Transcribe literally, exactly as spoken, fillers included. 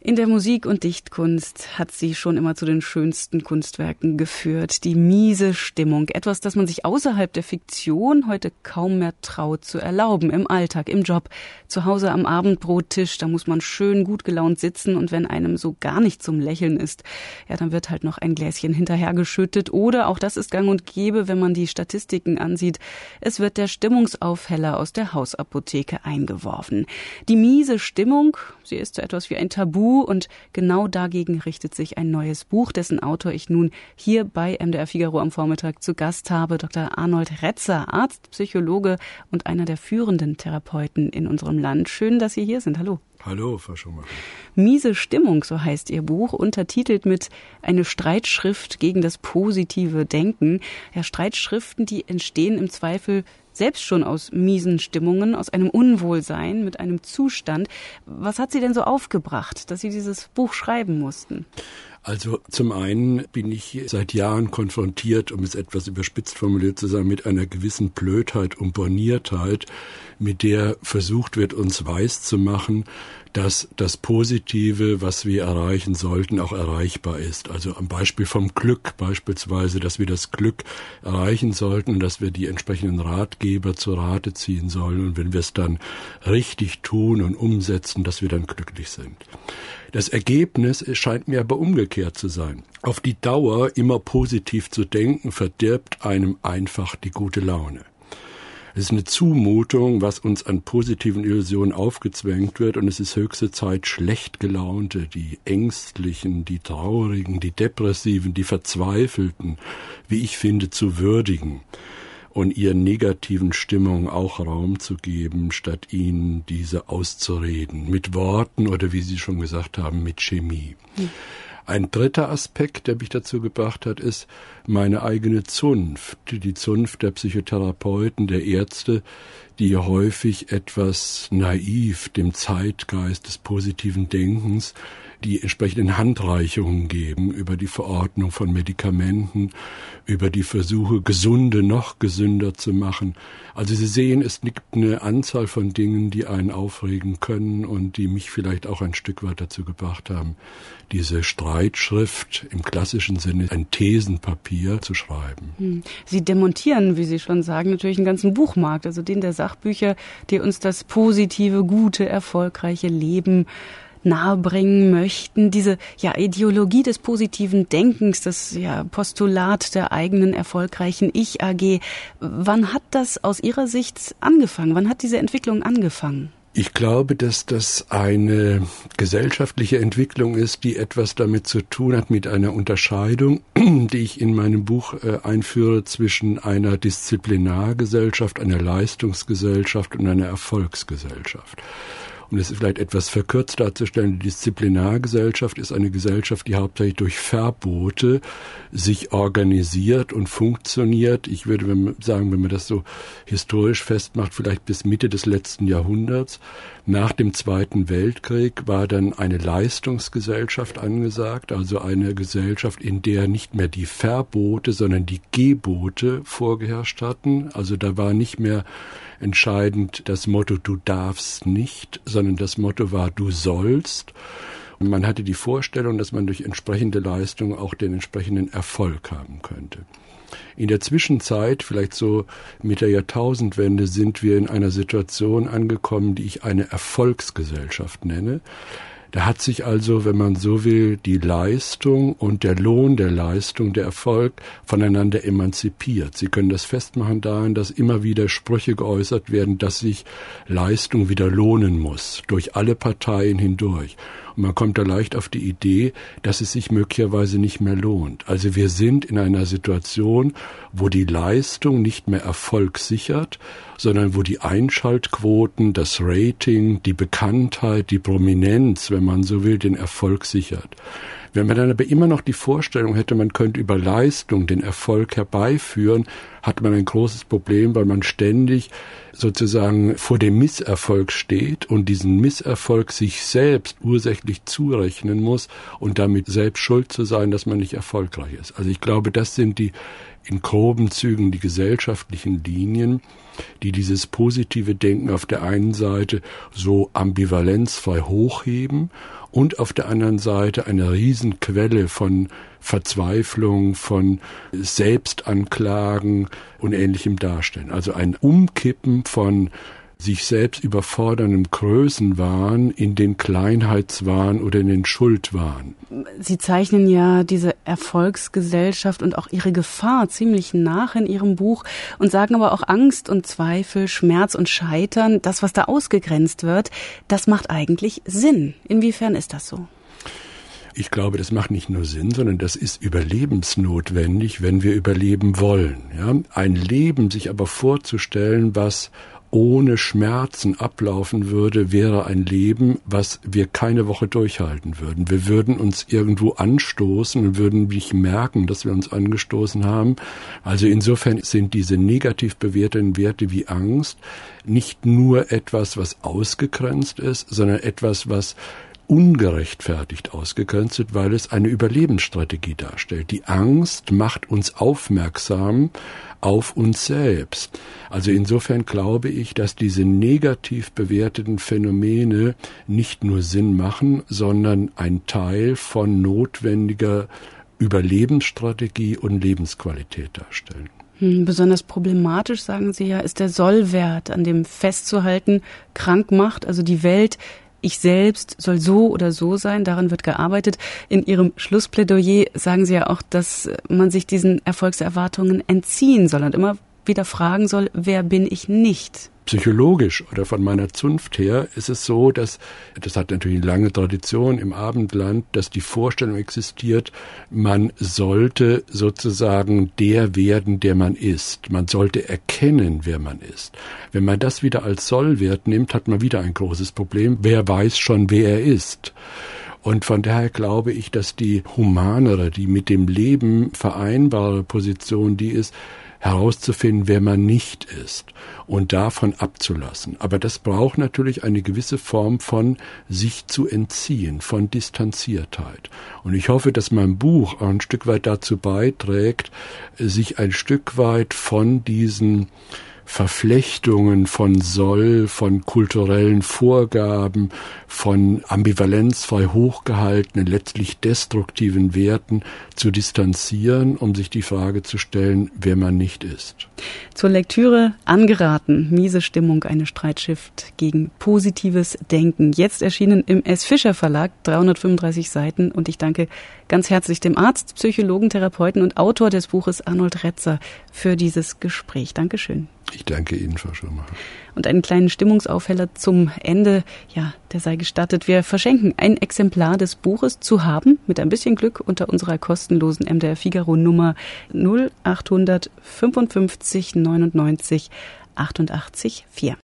In der Musik- und Dichtkunst hat sie schon immer zu den schönsten Kunstwerken geführt. Die miese Stimmung, etwas, das man sich außerhalb der Fiktion heute kaum mehr traut zu erlauben. Im Alltag, im Job, zu Hause am Abendbrottisch, da muss man schön gut gelaunt sitzen und wenn einem so gar nicht zum Lächeln ist, ja, dann wird halt noch ein Gläschen hinterhergeschüttet oder, auch das ist gang und gäbe, wenn man die Statistiken ansieht, es wird der Stimmungsaufheller aus der Hausapotheke eingeworfen. Die miese Stimmung, sie ist so etwas wie ein Tabu und genau dagegen richtet sich ein neues Buch, dessen Autor ich nun hier bei M D R Figaro am Vormittag zu Gast habe, Doktor Arnold Retzer, Arzt, Psychologe und einer der führenden Therapeuten in unserem Land. Schön, dass Sie hier sind. Hallo. Hallo, Frau Schumacher. Miese Stimmung, so heißt Ihr Buch, untertitelt mit eine Streitschrift gegen das positive Denken. Ja, Streitschriften, die entstehen im Zweifel selbst schon aus miesen Stimmungen, aus einem Unwohlsein, mit einem Zustand. Was hat Sie denn so aufgebracht, dass Sie dieses Buch schreiben mussten? Also zum einen bin ich seit Jahren konfrontiert, um es etwas überspitzt formuliert zu sagen, mit einer gewissen Blödheit und Borniertheit, mit der versucht wird, uns weiszumachen, dass das Positive, was wir erreichen sollten, auch erreichbar ist. Also am Beispiel vom Glück beispielsweise, dass wir das Glück erreichen sollten und dass wir die entsprechenden Ratgeber zur Rate ziehen sollen und wenn wir es dann richtig tun und umsetzen, dass wir dann glücklich sind. Das Ergebnis scheint mir aber umgekehrt zu sein. Auf die Dauer immer positiv zu denken, verdirbt einem einfach die gute Laune. Es ist eine Zumutung, was uns an positiven Illusionen aufgezwängt wird und es ist höchste Zeit, schlecht gelaunte, die Ängstlichen, die Traurigen, die Depressiven, die Verzweifelten, wie ich finde, zu würdigen und ihren negativen Stimmungen auch Raum zu geben, statt ihnen diese auszureden, mit Worten oder wie Sie schon gesagt haben, mit Chemie. Hm. Ein dritter Aspekt, der mich dazu gebracht hat, ist meine eigene Zunft, die Zunft der Psychotherapeuten, der Ärzte, die häufig etwas naiv dem Zeitgeist des positiven Denkens die entsprechenden Handreichungen geben über die Verordnung von Medikamenten, über die Versuche, Gesunde noch gesünder zu machen. Also Sie sehen, es gibt eine Anzahl von Dingen, die einen aufregen können und die mich vielleicht auch ein Stück weit dazu gebracht haben, diese Streitschrift im klassischen Sinne, ein Thesenpapier zu schreiben. Sie demontieren, wie Sie schon sagen, natürlich einen ganzen Buchmarkt, also den der Sachbücher, die uns das positive, gute, erfolgreiche Leben nahebringen möchten. Diese ja, Ideologie des positiven Denkens, das ja, Postulat der eigenen erfolgreichen Ich-A G. Wann hat das aus Ihrer Sicht angefangen? Wann hat diese Entwicklung angefangen? Ich glaube, dass das eine gesellschaftliche Entwicklung ist, die etwas damit zu tun hat, mit einer Unterscheidung, die ich in meinem Buch äh, einführe, zwischen einer Disziplinargesellschaft, einer Leistungsgesellschaft und einer Erfolgsgesellschaft. Um das vielleicht etwas verkürzt darzustellen, die Disziplinargesellschaft ist eine Gesellschaft, die hauptsächlich durch Verbote sich organisiert und funktioniert. Ich würde sagen, wenn man das so historisch festmacht, vielleicht bis Mitte des letzten Jahrhunderts. Nach dem Zweiten Weltkrieg war dann eine Leistungsgesellschaft angesagt, also eine Gesellschaft, in der nicht mehr die Verbote, sondern die Gebote vorgeherrscht hatten. Also da war nicht mehr entscheidend das Motto, du darfst nicht, sondern das Motto war, du sollst. Und man hatte die Vorstellung, dass man durch entsprechende Leistung auch den entsprechenden Erfolg haben könnte. In der Zwischenzeit, vielleicht so mit der Jahrtausendwende, sind wir in einer Situation angekommen, die ich eine Erfolgsgesellschaft nenne. Da hat sich also, wenn man so will, die Leistung und der Lohn der Leistung, der Erfolg voneinander emanzipiert. Sie können das festmachen daran, dass immer wieder Sprüche geäußert werden, dass sich Leistung wieder lohnen muss, durch alle Parteien hindurch. Und man kommt da leicht auf die Idee, dass es sich möglicherweise nicht mehr lohnt. Also wir sind in einer Situation, wo die Leistung nicht mehr Erfolg sichert, sondern wo die Einschaltquoten, das Rating, die Bekanntheit, die Prominenz, wenn man so will, den Erfolg sichert. Wenn man dann aber immer noch die Vorstellung hätte, man könnte über Leistung den Erfolg herbeiführen, hat man ein großes Problem, weil man ständig sozusagen vor dem Misserfolg steht und diesen Misserfolg sich selbst ursächlich zurechnen muss und damit selbst schuld zu sein, dass man nicht erfolgreich ist. Also ich glaube, das sind die in groben Zügen die gesellschaftlichen Linien, die dieses positive Denken auf der einen Seite so ambivalenzfrei hochheben und auf der anderen Seite eine Riesenquelle von Verzweiflung, von Selbstanklagen und Ähnlichem darstellen. Also ein Umkippen von sich selbst überforderndem Größenwahn in den Kleinheitswahn oder in den Schuldwahn. Sie zeichnen ja diese Erfolgsgesellschaft und auch ihre Gefahr ziemlich nach in Ihrem Buch und sagen aber auch Angst und Zweifel, Schmerz und Scheitern, das, was da ausgegrenzt wird, das macht eigentlich Sinn. Inwiefern ist das so? Ich glaube, das macht nicht nur Sinn, sondern das ist überlebensnotwendig, wenn wir überleben wollen. Ja? Ein Leben sich aber vorzustellen, was ohne Schmerzen ablaufen würde, wäre ein Leben, was wir keine Woche durchhalten würden. Wir würden uns irgendwo anstoßen und würden nicht merken, dass wir uns angestoßen haben. Also insofern sind diese negativ bewerteten Werte wie Angst nicht nur etwas, was ausgegrenzt ist, sondern etwas, was ungerechtfertigt ausgegrenzt wird, weil es eine Überlebensstrategie darstellt. Die Angst macht uns aufmerksam auf uns selbst. Also insofern glaube ich, dass diese negativ bewerteten Phänomene nicht nur Sinn machen, sondern ein Teil von notwendiger Überlebensstrategie und Lebensqualität darstellen. Besonders problematisch, sagen Sie ja, ist der Sollwert, an dem festzuhalten krank macht, also die Welt. Ich selbst soll so oder so sein, daran wird gearbeitet. In Ihrem Schlussplädoyer sagen Sie ja auch, dass man sich diesen Erfolgserwartungen entziehen soll und immer wieder fragen soll, wer bin ich nicht? Psychologisch oder von meiner Zunft her ist es so, dass, das hat natürlich eine lange Tradition im Abendland, dass die Vorstellung existiert, man sollte sozusagen der werden, der man ist. Man sollte erkennen, wer man ist. Wenn man das wieder als Sollwert nimmt, hat man wieder ein großes Problem. Wer weiß schon, wer er ist? Und von daher glaube ich, dass die humanere, die mit dem Leben vereinbare Position, die ist, herauszufinden, wer man nicht ist und davon abzulassen. Aber das braucht natürlich eine gewisse Form von sich zu entziehen, von Distanziertheit. Und ich hoffe, dass mein Buch auch ein Stück weit dazu beiträgt, sich ein Stück weit von diesen Verflechtungen von Soll, von kulturellen Vorgaben, von ambivalenzfrei hochgehaltenen, letztlich destruktiven Werten zu distanzieren, um sich die Frage zu stellen, wer man nicht ist. Zur Lektüre angeraten, Miese Stimmung, eine Streitschrift gegen positives Denken. Jetzt erschienen im S. Fischer Verlag, dreihundertfünfunddreißig Seiten. Und ich danke ganz herzlich dem Arzt, Psychologen, Therapeuten und Autor des Buches Arnold Retzer für dieses Gespräch. Dankeschön. Ich danke Ihnen, Frau Schumacher. Und einen kleinen Stimmungsaufheller zum Ende, ja, der sei gestattet. Wir verschenken ein Exemplar des Buches zu haben, mit ein bisschen Glück, unter unserer kostenlosen M D R Figaro Nummer null acht fünfundfünfzig neunundneunzig achtundachtzig vier.